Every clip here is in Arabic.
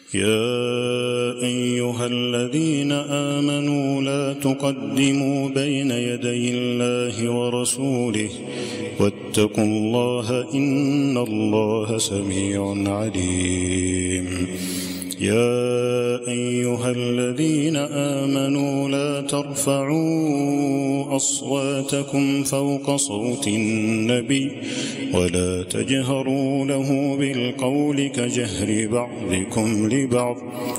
يا أيها الذين آمنوا لا تقدموا بين يدي الله ورسوله واتقوا الله إن الله سميع عليم. يا أيها الذين آمنوا لا ترفعوا أصواتكم فوق صوت النبي ولا تجهروا له بالقول كجهر بعضكم لبعض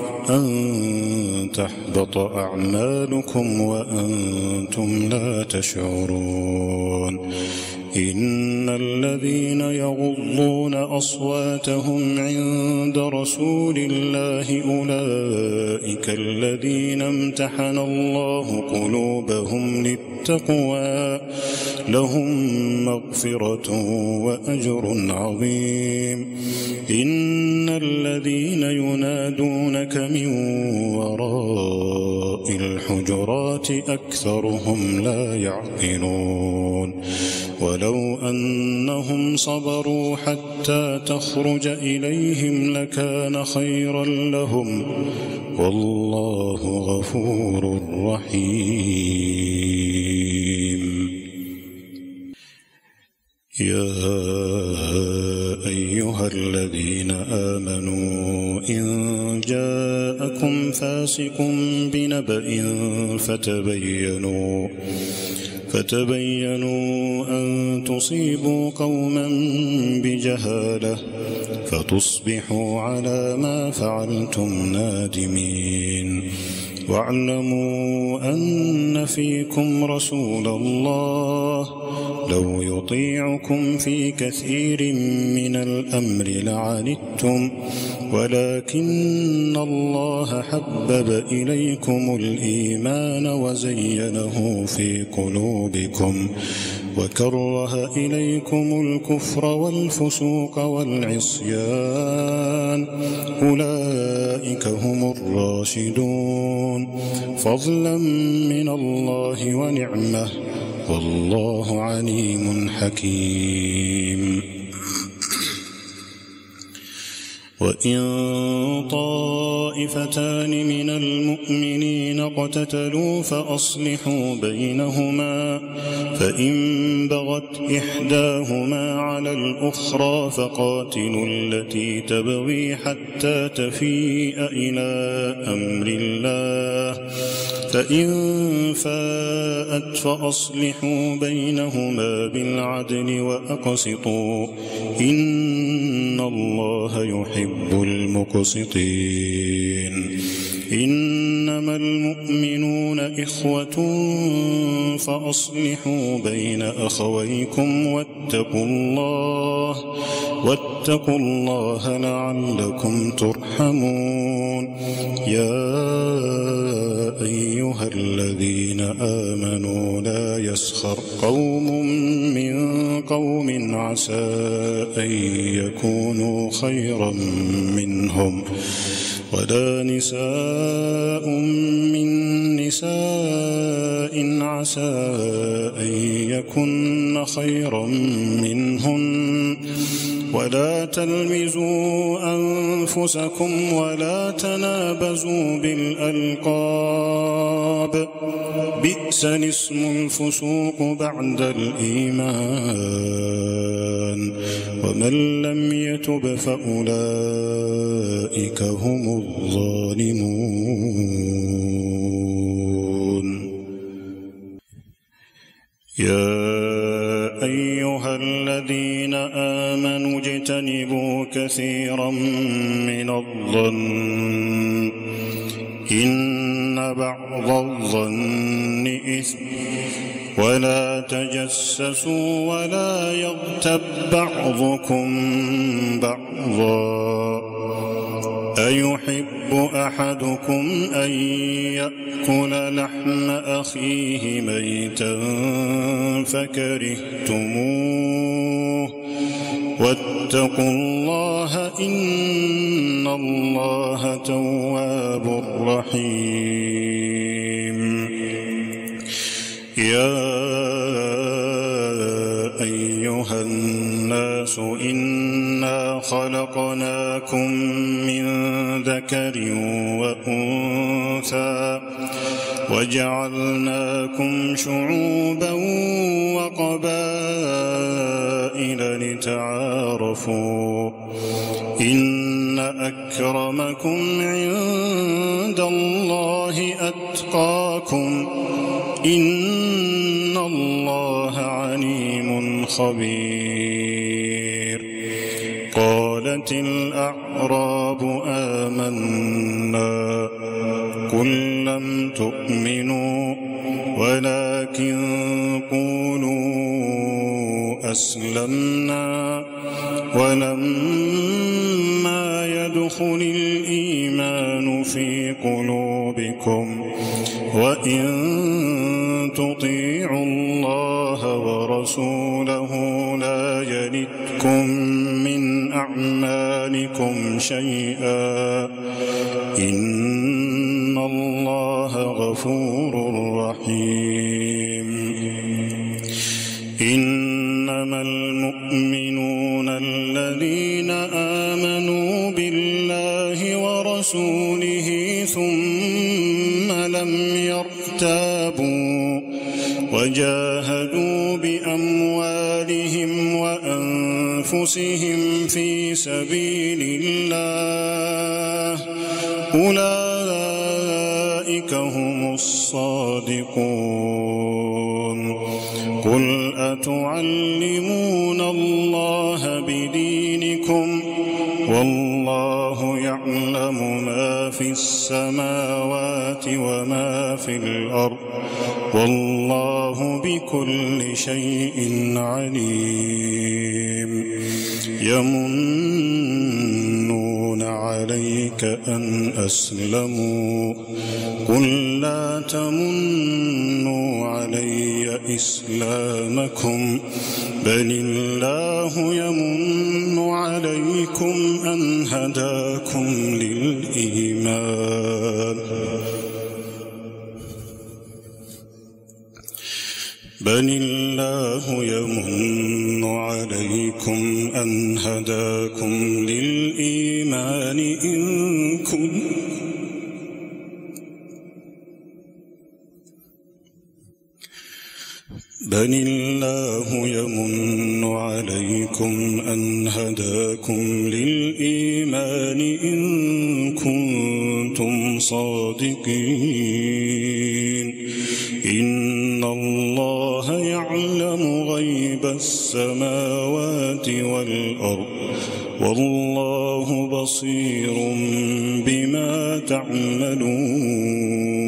أن تحبط أعمالكم وأنتم لا تشعرون. إن الذين يغضون أصواتهم عند رسول الله أولئك الذين امتحن الله قلوبهم للتقوى لهم مغفرة وأجر عظيم. إن الذين ينادونك من وراء الحجرات أكثرهم لا يعقلون. ولو أنهم صبروا حتى تخرج إليهم لكان خيرا لهم والله غفور رحيم. يا أيها الذين آمنوا إن جاءكم فاسق بنبأ فتبينوا أن تصيبوا قوما بجهالة فتصبحوا على ما فعلتم نادمين. واعلموا أن فيكم رسول الله لو يطيعكم في كثير من الأمر لعنتم ولكن الله حبب إليكم الإيمان وزينه في قلوبكم وكره إليكم الكفر والفسوق والعصيان أولئك هم الراشدون فضلا من الله ونعمة والله عليم حكيم. وإن طائفتان من المؤمنين اقتتلوا فأصلحوا بينهما فإن بغت إحداهما على الأخرى فقاتلوا التي تبغي حتى تفيء إلى أمر الله فإن فاءت فأصلحوا بينهما بالعدل وأقسطوا إن الله يحب المقسطين. إنما المؤمنون إخوة فأصلحوا بين أخويكم واتقوا الله لعلكم ترحمون. يا أيها الذين آمنوا لا يسخر قوم من قوم عسى أن يكونوا خيرا منهم ولا نساء من نساء عسى أن يكن خيرا منهن ولا تلمزوا أنفسكم ولا تنابزوا بالألقاب بئس الاسم الفسوق بعد الإيمان ومن لم يتب فأولئك هم الظالمون. يا أيها الذين آمنوا اجتنبوا كثيرا من الظن إن بعض الظن إثم ولا تجسسوا ولا يغتب بعضكم بعضا أيحب أحدكم أن يأكل لحم أخيه ميتا فكرهتموه واتقوا الله إن الله تواب رحيم. يا أيها الناس إنا خلقناكم من ذكر وأنثى وجعلناكم شعوبا وقبائل لتعارفوا إن أكرمكم عند الله أتقاكم إن الله عليم خبير. قالت الأعراب آمنا قل لم تؤمنوا ولكن قولوا أسلمنا ولما يدخل الإيمان في قلوبكم وإن تطيعوا الله ورسوله لا يلدكم من أعمالكم شيئا إن الله غفور رحيم. إنما المؤمنون الذين آمنوا بالله ورسوله ثم لم يرتابوا وجاهدوا بأموالهم وأنفسهم في سبيل الله أولئك هم الصادقون. قل أتعلمون الله بدينكم والله يعلم ما في السماوات وما في الأرض والله بكل شيء عليم. يمنون عليك أن أسلموا قل لا تمنوا علي إسلامكم بل الله يمن عليكم أن هداكم للإيمان بل الله يمن عليكم أن هداكم للإيمان بل الله يمن عليكم أن هداكم للإيمان إن كنتم صادقين. إن الله يعلم غيب السماوات والأرض والله بصير بما تعملون.